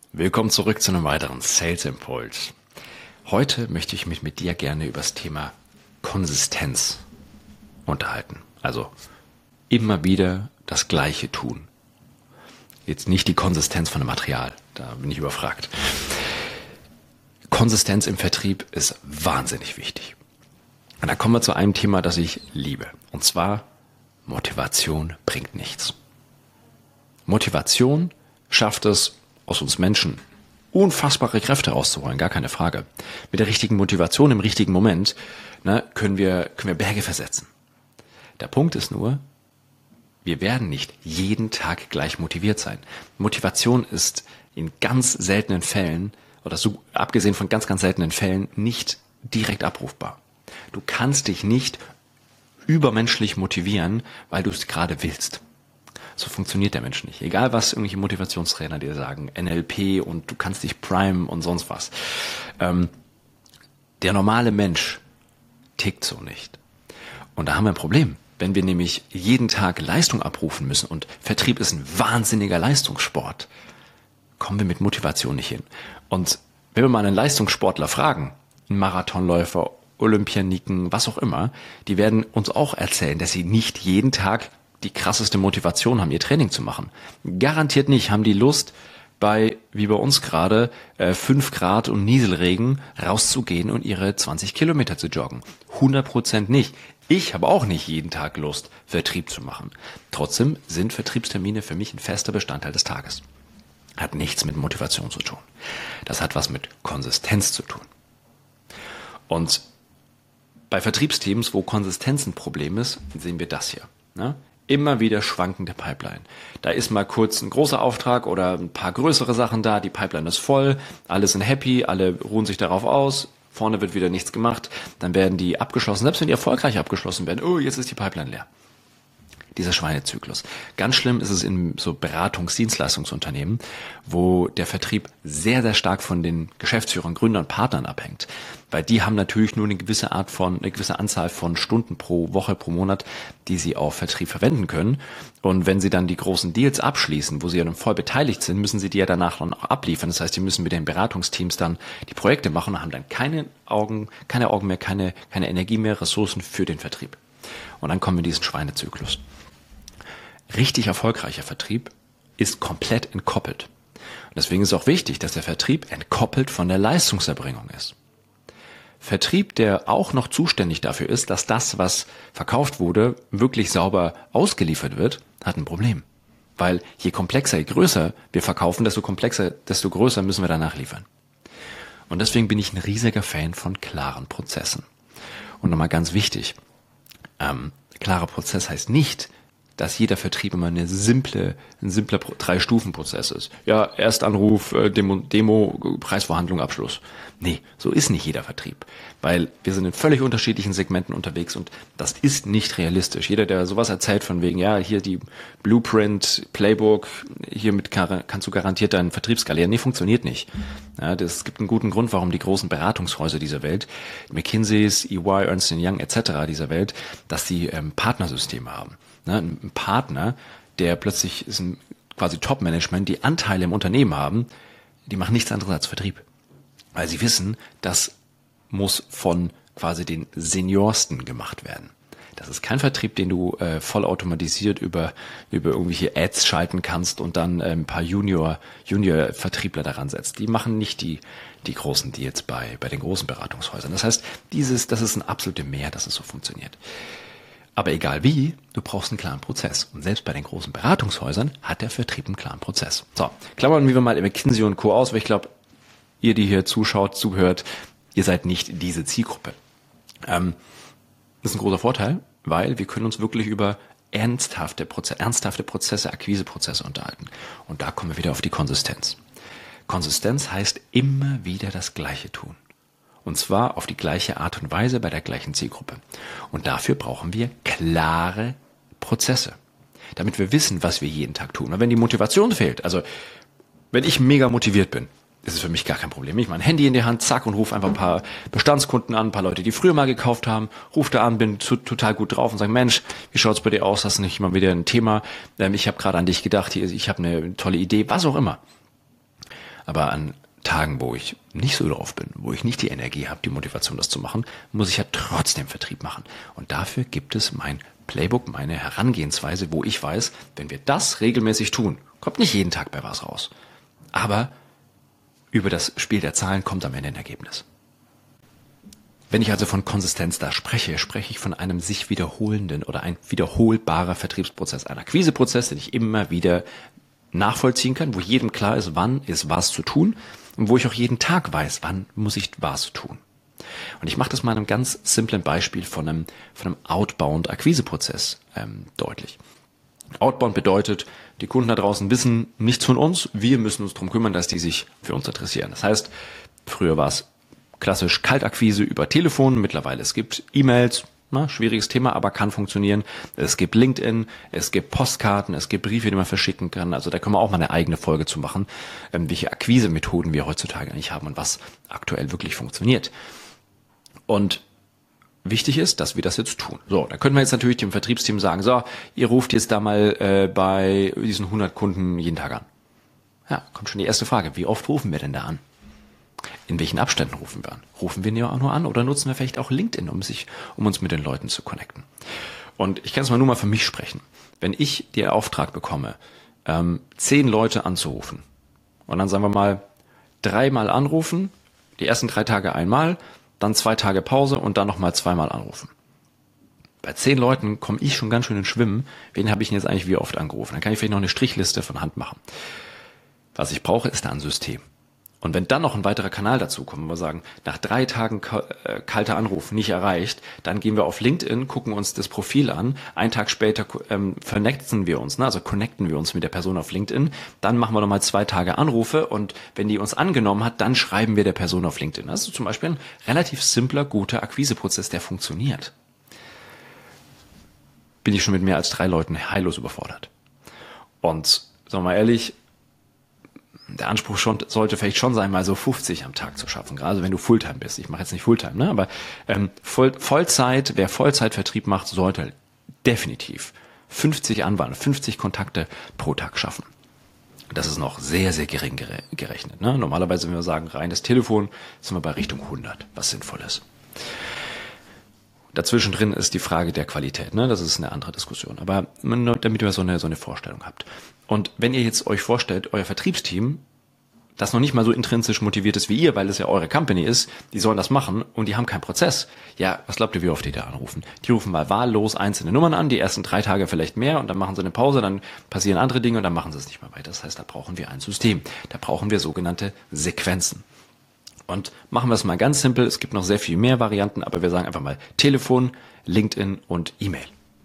Willkommen zurück zu einem weiteren Sales Impuls. Heute möchte ich mich mit dir gerne über das Thema Konsistenz unterhalten. Also immer wieder das Gleiche tun. Jetzt nicht die Konsistenz von dem Material, da bin ich überfragt. Konsistenz im Vertrieb ist wahnsinnig wichtig. Und da kommen wir zu einem Thema, das ich liebe. Und zwar, Motivation bringt nichts. Motivation schafft es, aus uns Menschen unfassbare Kräfte rauszuholen, gar keine Frage. Mit der richtigen Motivation im richtigen Moment können wir Berge versetzen. Der Punkt ist nur, wir werden nicht jeden Tag gleich motiviert sein. Motivation ist in ganz seltenen Fällen, oder so abgesehen von ganz, ganz seltenen Fällen, nicht direkt abrufbar. Du kannst dich nicht übermenschlich motivieren, weil du es gerade willst. So funktioniert der Mensch nicht. Egal, was irgendwelche Motivationstrainer dir sagen, NLP und du kannst dich primen und sonst was. Der normale Mensch tickt so nicht. Und da haben wir ein Problem. Wenn wir nämlich jeden Tag Leistung abrufen müssen und Vertrieb ist ein wahnsinniger Leistungssport, kommen wir mit Motivation nicht hin. Und wenn wir mal einen Leistungssportler fragen, einen Marathonläufer, Olympianiken, was auch immer, die werden uns auch erzählen, dass sie nicht jeden Tag die krasseste Motivation haben, ihr Training zu machen. Garantiert nicht haben die Lust, wie bei uns gerade, 5 Grad und Nieselregen rauszugehen und ihre 20 Kilometer zu joggen. 100% nicht. Ich habe auch nicht jeden Tag Lust, Vertrieb zu machen. Trotzdem sind Vertriebstermine für mich ein fester Bestandteil des Tages. Hat nichts mit Motivation zu tun. Das hat was mit Konsistenz zu tun. Und bei Vertriebsteams, wo Konsistenz ein Problem ist, sehen wir das hier. Ne? Immer wieder schwankende Pipeline. Da ist mal kurz ein großer Auftrag oder ein paar größere Sachen da, die Pipeline ist voll, alle sind happy, alle ruhen sich darauf aus, vorne wird wieder nichts gemacht, dann werden die abgeschlossen, selbst wenn die erfolgreich abgeschlossen werden, oh, jetzt ist die Pipeline leer. Dieser Schweinezyklus. Ganz schlimm ist es in so Beratungs-Dienstleistungsunternehmen, wo der Vertrieb sehr, sehr stark von den Geschäftsführern, Gründern, Partnern abhängt. Weil die haben natürlich nur eine gewisse Anzahl von Stunden pro Woche, pro Monat, die sie auf Vertrieb verwenden können. Und wenn sie dann die großen Deals abschließen, wo sie ja dann voll beteiligt sind, müssen sie die ja danach dann auch abliefern. Das heißt, die müssen mit den Beratungsteams dann die Projekte machen und haben dann keine Augen mehr, keine Energie mehr, Ressourcen für den Vertrieb. Und dann kommen wir in diesen Schweinezyklus. Richtig erfolgreicher Vertrieb ist komplett entkoppelt. Und deswegen ist es auch wichtig, dass der Vertrieb entkoppelt von der Leistungserbringung ist. Vertrieb, der auch noch zuständig dafür ist, dass das, was verkauft wurde, wirklich sauber ausgeliefert wird, hat ein Problem. Weil je komplexer, je größer wir verkaufen, desto größer müssen wir danach liefern. Und deswegen bin ich ein riesiger Fan von klaren Prozessen. Und nochmal ganz wichtig, klarer Prozess heißt nicht, dass jeder Vertrieb immer ein simpler 3-Stufen-Prozess ist. Ja, Erstanruf, Demo, Preisverhandlung, Abschluss. Nee, so ist nicht jeder Vertrieb. Weil wir sind in völlig unterschiedlichen Segmenten unterwegs und das ist nicht realistisch. Jeder, der sowas erzählt von wegen, ja, hier die Blueprint, Playbook, hiermit kannst du garantiert deinen Vertrieb skalieren. Nee, funktioniert nicht. Ja, es gibt einen guten Grund, warum die großen Beratungshäuser dieser Welt, McKinseys, EY, Ernst & Young etc. dieser Welt, dass die Partnersysteme haben. Ein Partner, der plötzlich ist quasi Top-Management, die Anteile im Unternehmen haben, die machen nichts anderes als Vertrieb. Weil sie wissen, das muss von quasi den Seniorsten gemacht werden. Das ist kein Vertrieb, den du vollautomatisiert über irgendwelche Ads schalten kannst und dann ein paar Junior-Vertriebler daran setzt. Die machen nicht die großen Deals bei den großen Beratungshäusern. Das heißt, das ist ein absolutes Mehr, dass es so funktioniert. Aber egal wie, du brauchst einen klaren Prozess. Und selbst bei den großen Beratungshäusern hat der Vertrieb einen klaren Prozess. So, klammern wir mal McKinsey und Co. aus, weil ich glaube, ihr, die hier zuhört, ihr seid nicht diese Zielgruppe. Das ist ein großer Vorteil, weil wir können uns wirklich über ernsthafte Prozesse, Akquiseprozesse unterhalten. Und da kommen wir wieder auf die Konsistenz. Konsistenz heißt immer wieder das Gleiche tun. Und zwar auf die gleiche Art und Weise bei der gleichen Zielgruppe. Und dafür brauchen wir klare Prozesse, damit wir wissen, was wir jeden Tag tun. Und wenn die Motivation fehlt, also wenn ich mega motiviert bin, ist es für mich gar kein Problem. Ich mein Handy in die Hand, zack, und rufe einfach ein paar Bestandskunden an, ein paar Leute, die früher mal gekauft haben, rufe da an, bin total gut drauf und sage, Mensch, wie schaut's bei dir aus? Hast du nicht mal wieder ein Thema? Ich habe gerade an dich gedacht, ich habe eine tolle Idee, was auch immer. Aber an Tagen, wo ich nicht so drauf bin, wo ich nicht die Energie habe, die Motivation, das zu machen, muss ich ja trotzdem Vertrieb machen. Und dafür gibt es mein Playbook, meine Herangehensweise, wo ich weiß, wenn wir das regelmäßig tun, kommt nicht jeden Tag bei was raus. Aber über das Spiel der Zahlen kommt am Ende ein Ergebnis. Wenn ich also von Konsistenz da spreche, spreche ich von einem sich wiederholenden oder ein wiederholbarer Vertriebsprozess, ein Akquiseprozess, den ich immer wieder nachvollziehen kann, wo jedem klar ist, wann ist was zu tun und wo ich auch jeden Tag weiß, wann muss ich was tun. Und ich mache das mal an einem ganz simplen Beispiel von einem Outbound-Akquiseprozess deutlich. Outbound bedeutet, die Kunden da draußen wissen nichts von uns, wir müssen uns darum kümmern, dass die sich für uns interessieren. Das heißt, früher war es klassisch Kaltakquise über Telefon, mittlerweile es gibt E-Mails, schwieriges Thema, aber kann funktionieren. Es gibt LinkedIn, es gibt Postkarten, es gibt Briefe, die man verschicken kann. Also da können wir auch mal eine eigene Folge zu machen, welche Akquisemethoden wir heutzutage eigentlich haben und was aktuell wirklich funktioniert. Und wichtig ist, dass wir das jetzt tun. So, da können wir jetzt natürlich dem Vertriebsteam sagen, so, ihr ruft jetzt da mal bei diesen 100 Kunden jeden Tag an. Ja, kommt schon die erste Frage, wie oft rufen wir denn da an? In welchen Abständen rufen wir an? Rufen wir nur an oder nutzen wir vielleicht auch LinkedIn, um uns mit den Leuten zu connecten? Und ich kann es mal nur mal für mich sprechen. Wenn ich den Auftrag bekomme, 10 Leute anzurufen und dann sagen wir mal 3-mal anrufen, die ersten 3 Tage einmal, dann 2 Tage Pause und dann nochmal 2-mal anrufen. Bei 10 Leuten komme ich schon ganz schön ins Schwimmen. Wen habe ich denn jetzt eigentlich wie oft angerufen? Dann kann ich vielleicht noch eine Strichliste von Hand machen. Was ich brauche, ist da ein System. Und wenn dann noch ein weiterer Kanal dazu kommt, wir sagen, nach 3 Tagen kalter Anruf nicht erreicht, dann gehen wir auf LinkedIn, gucken uns das Profil an, einen Tag später connecten wir uns mit der Person auf LinkedIn, dann machen wir nochmal 2 Tage Anrufe und wenn die uns angenommen hat, dann schreiben wir der Person auf LinkedIn. Das ist zum Beispiel ein relativ simpler, guter Akquiseprozess, der funktioniert. Bin ich schon mit mehr als 3 Leuten heillos überfordert. Und sagen wir mal ehrlich, der Anspruch sollte vielleicht schon sein, mal so 50 am Tag zu schaffen, gerade wenn du Fulltime bist. Ich mache jetzt nicht Fulltime, ne? Aber Vollzeit, wer Vollzeitvertrieb macht, sollte definitiv 50 Anwahlen, 50 Kontakte pro Tag schaffen. Das ist noch sehr, sehr gering gerechnet. Ne? Normalerweise, wenn wir sagen, reines Telefon, sind wir bei Richtung 100, was sinnvoll ist. Dazwischen drin ist die Frage der Qualität, ne? Das ist eine andere Diskussion. Aber damit ihr so eine Vorstellung habt. Und wenn ihr jetzt euch vorstellt, euer Vertriebsteam, das noch nicht mal so intrinsisch motiviert ist wie ihr, weil es ja eure Company ist, die sollen das machen und die haben keinen Prozess. Ja, was glaubt ihr, wie oft die da anrufen? Die rufen mal wahllos einzelne Nummern an, die ersten 3 Tage vielleicht mehr und dann machen sie eine Pause, dann passieren andere Dinge und dann machen sie es nicht mehr weiter. Das heißt, da brauchen wir ein System. Da brauchen wir sogenannte Sequenzen. Und machen wir es mal ganz simpel. Es gibt noch sehr viel mehr Varianten, aber wir sagen einfach mal Telefon, LinkedIn und E-Mail.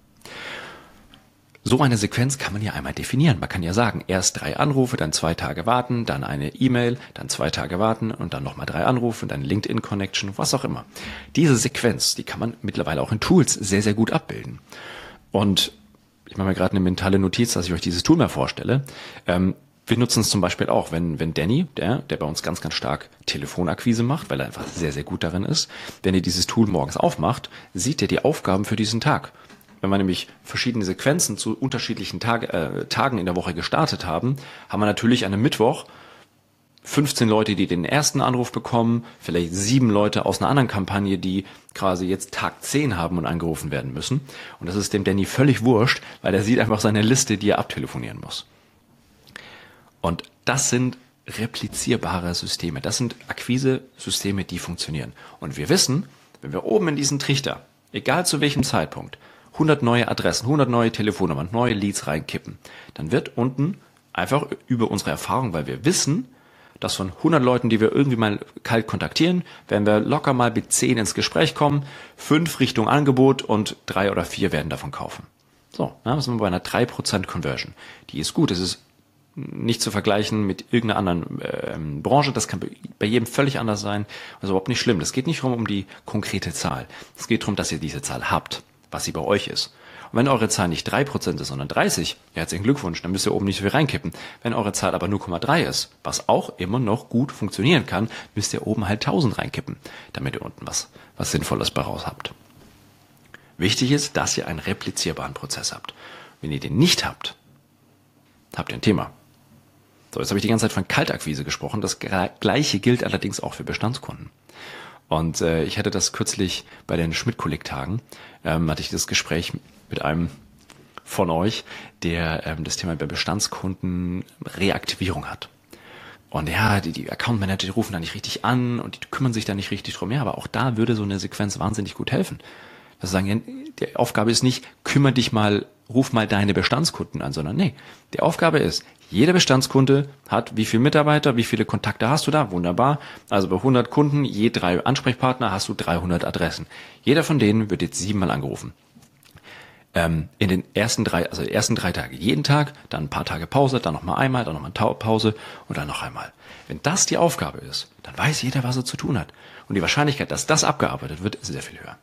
So eine Sequenz kann man ja einmal definieren. Man kann ja sagen, erst 3 Anrufe, dann 2 Tage warten, dann eine E-Mail, dann 2 Tage warten und dann nochmal 3 Anrufe, dann LinkedIn-Connection, was auch immer. Diese Sequenz, die kann man mittlerweile auch in Tools sehr, sehr gut abbilden. Und ich mache mir gerade eine mentale Notiz, dass ich euch dieses Tool mal vorstelle. Wir nutzen es zum Beispiel auch, wenn Danny, der bei uns ganz, ganz stark Telefonakquise macht, weil er einfach sehr, sehr gut darin ist, wenn er dieses Tool morgens aufmacht, sieht er die Aufgaben für diesen Tag. Wenn wir nämlich verschiedene Sequenzen zu unterschiedlichen Tagen in der Woche gestartet haben, haben wir natürlich an einem Mittwoch 15 Leute, die den ersten Anruf bekommen, vielleicht 7 Leute aus einer anderen Kampagne, die quasi jetzt Tag 10 haben und angerufen werden müssen. Und das ist dem Danny völlig wurscht, weil er sieht einfach seine Liste, die er abtelefonieren muss. Und das sind replizierbare Systeme. Das sind Akquise-Systeme, die funktionieren. Und wir wissen, wenn wir oben in diesen Trichter, egal zu welchem Zeitpunkt, 100 neue Adressen, 100 neue Telefonnummern, neue Leads reinkippen, dann wird unten einfach über unsere Erfahrung, weil wir wissen, dass von 100 Leuten, die wir irgendwie mal kalt kontaktieren, werden wir locker mal mit 10 ins Gespräch kommen, 5 Richtung Angebot und 3 oder 4 werden davon kaufen. So, da sind wir bei einer 3% Conversion. Die ist gut, es ist nicht zu vergleichen mit irgendeiner anderen Branche. Das kann bei jedem völlig anders sein. Also überhaupt nicht schlimm. Es geht nicht um die konkrete Zahl. Es geht darum, dass ihr diese Zahl habt, was sie bei euch ist. Und wenn eure Zahl nicht 3% ist, sondern 30, herzlichen Glückwunsch, dann müsst ihr oben nicht so viel reinkippen. Wenn eure Zahl aber 0,3 ist, was auch immer noch gut funktionieren kann, müsst ihr oben halt 1000 reinkippen, damit ihr unten was Sinnvolles bei raus habt. Wichtig ist, dass ihr einen replizierbaren Prozess habt. Wenn ihr den nicht habt, habt ihr ein Thema. So, jetzt habe ich die ganze Zeit von Kaltakquise gesprochen. Das Gleiche gilt allerdings auch für Bestandskunden. Und ich hatte das kürzlich bei den Schmidt-Kolleg-Tagen, hatte ich das Gespräch mit einem von euch, der das Thema bei Bestandskunden Reaktivierung hat. Und ja, die Account Manager, die rufen da nicht richtig an und die kümmern sich da nicht richtig drum. Ja, aber auch da würde so eine Sequenz wahnsinnig gut helfen. Das sagen, ja, die Aufgabe ist nicht, ruf mal deine Bestandskunden an, sondern nee, die Aufgabe ist, jeder Bestandskunde hat wie viele Mitarbeiter, wie viele Kontakte hast du da? Wunderbar. Also bei 100 Kunden, je 3 Ansprechpartner, hast du 300 Adressen. Jeder von denen wird jetzt 7-mal angerufen. In den ersten 3 Tage jeden Tag, dann ein paar Tage Pause, dann nochmal einmal, dann nochmal eine Pause und dann noch einmal. Wenn das die Aufgabe ist, dann weiß jeder, was er zu tun hat. Und die Wahrscheinlichkeit, dass das abgearbeitet wird, ist sehr viel höher.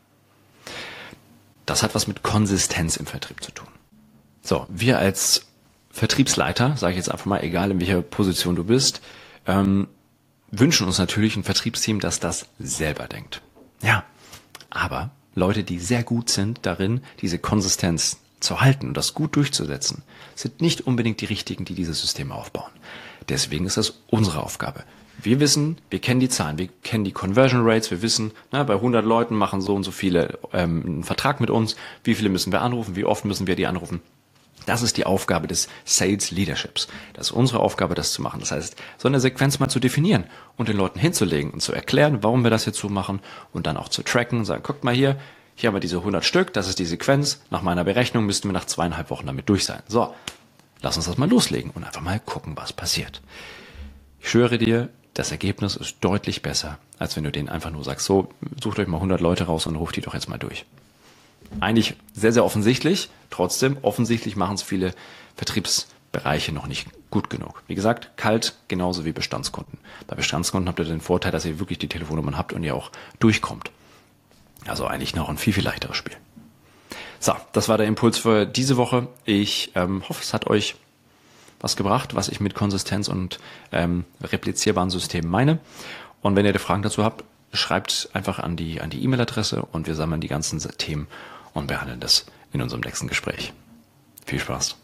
Das hat was mit Konsistenz im Vertrieb zu tun. So, wir als Vertriebsleiter, sage ich jetzt einfach mal, egal in welcher Position du bist, wünschen uns natürlich ein Vertriebsteam, das das selber denkt. Ja, aber Leute, die sehr gut sind darin, diese Konsistenz zu halten und das gut durchzusetzen, sind nicht unbedingt die richtigen, die dieses System aufbauen. Deswegen ist das unsere Aufgabe. Wir wissen, wir kennen die Zahlen, wir kennen die Conversion Rates, wir wissen, bei 100 Leuten machen so und so viele einen Vertrag mit uns, wie viele müssen wir anrufen, wie oft müssen wir die anrufen. Das ist die Aufgabe des Sales Leaderships. Das ist unsere Aufgabe, das zu machen. Das heißt, so eine Sequenz mal zu definieren und den Leuten hinzulegen und zu erklären, warum wir das jetzt so machen und dann auch zu tracken und sagen, guckt mal hier haben wir diese 100 Stück, das ist die Sequenz. Nach meiner Berechnung müssten wir nach 2,5 Wochen damit durch sein. So, lass uns das mal loslegen und einfach mal gucken, was passiert. Ich schwöre dir, das Ergebnis ist deutlich besser, als wenn du denen einfach nur sagst, so, sucht euch mal 100 Leute raus und ruft die doch jetzt mal durch. Eigentlich sehr, sehr offensichtlich. Trotzdem, offensichtlich machen es viele Vertriebsbereiche noch nicht gut genug. Wie gesagt, kalt genauso wie Bestandskunden. Bei Bestandskunden habt ihr den Vorteil, dass ihr wirklich die Telefonnummern habt und ihr auch durchkommt. Also eigentlich noch ein viel, viel leichteres Spiel. So, das war der Impuls für diese Woche. Ich hoffe, es hat euch was gebracht, was ich mit Konsistenz und replizierbaren Systemen meine. Und wenn ihr Fragen dazu habt, schreibt einfach an die E-Mail-Adresse und wir sammeln die ganzen Themen und behandeln das in unserem nächsten Gespräch. Viel Spaß!